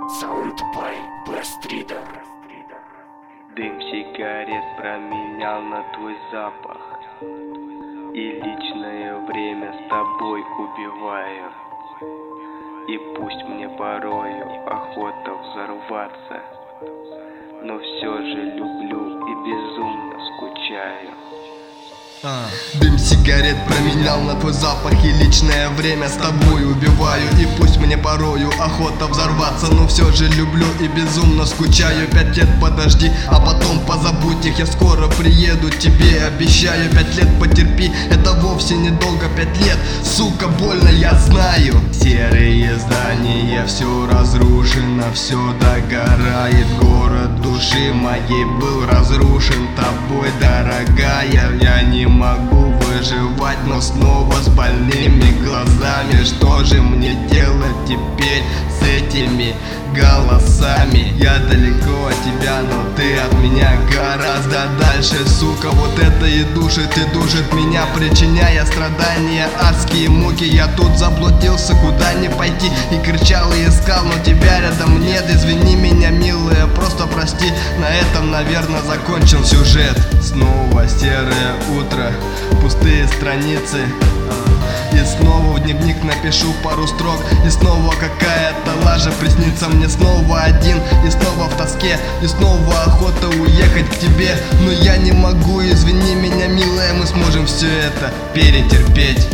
Sound by Blast Reader. Дым сигарет променял на твой запах, и личное время с тобой убиваю. И пусть мне порою охота взорваться, но все же люблю и безумно скучаю. Дым сигарет променял на твой запах, и личное время с тобой убиваю. И пусть мне порою охота взорваться, но все же люблю и безумно скучаю. 5 лет подожди, а потом позабудь их. Я скоро приеду, тебе обещаю. 5 лет потерпи, это вовсе недолго. 5 лет, сука, больно, я знаю. Серые здания, все разрушено, все догорает. Город души моей был разрушен тобой, дорогая. Я не могу выживать, но снова с больными глазами. Что же мне делать теперь с этими голосами? Я далеко от тебя, но ты от меня гораздо дальше. Сука, вот это и душит меня, причиняя страдания, адские муки. Я тут заблудился, куда не пойти, и кричал и искал, но тебя рядом нет. Извини меня, милая, просто прости. На этом, наверное, закончен сюжет. Снова серое утро, пустые страницы, и снова в дневник напишу пару строк. И снова какая-то лажа приснится мне, снова один, и снова в тоске, и снова охота уехать к тебе. Но я не могу, извини меня, милая, мы сможем все это перетерпеть.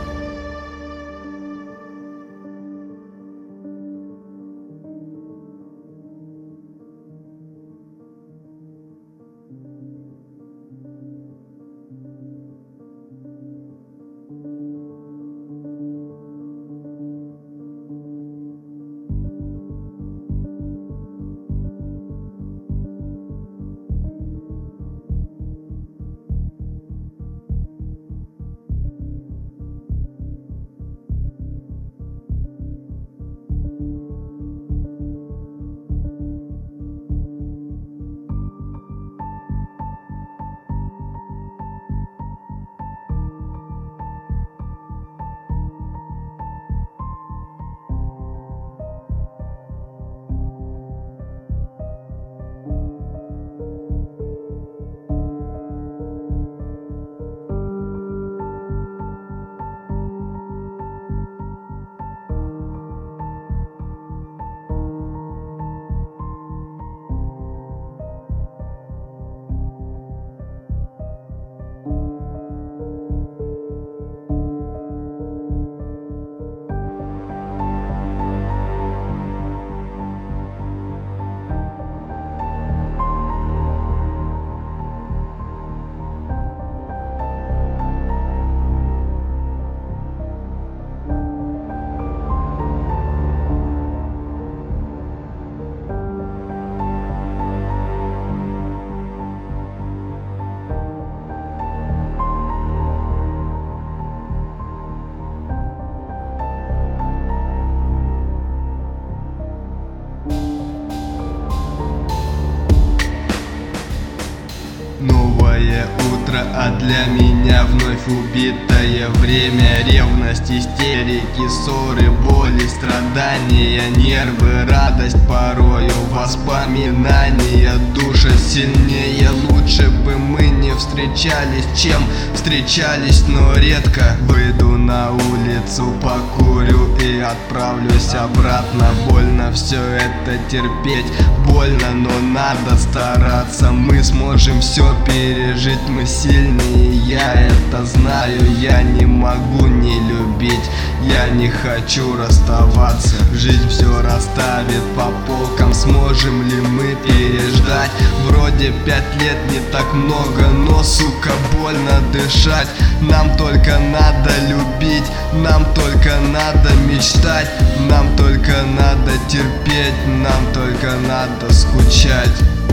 Новое утро, а для меня вновь убитое время. Ревность, истерики, ссоры, боли, страдания, нервы, радость, порою воспоминания. Душа сильнее, лучше бы мы не встречались, чем встречались, но редко. Выйду на улицу, покурю и отправлюсь обратно. Больно все это терпеть, больно, но надо стараться. Мы сможем все пережить, мы сильнее, я это знаю. Я не могу не любить, я не хочу расставаться. Жизнь все расставит по полкам, сможем ли мы переждать? Вроде 5 лет не так много, но, сука, больно дышать. Нам только надо любить, нам только надо мечтать, нам только надо терпеть, нам только надо скучать.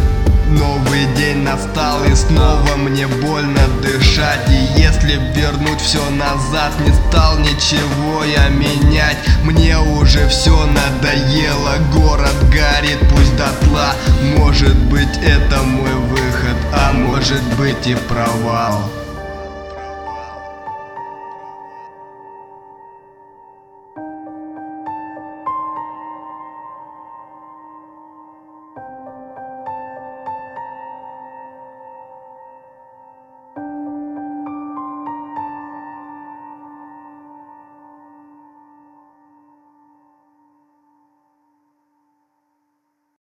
Новый день настал, и снова мне больно дышать. И если вернуть все назад, не стал ничего я менять. Мне уже все надоело, город горит, пусть дотла. Может быть, это мой выход, а может быть и провал.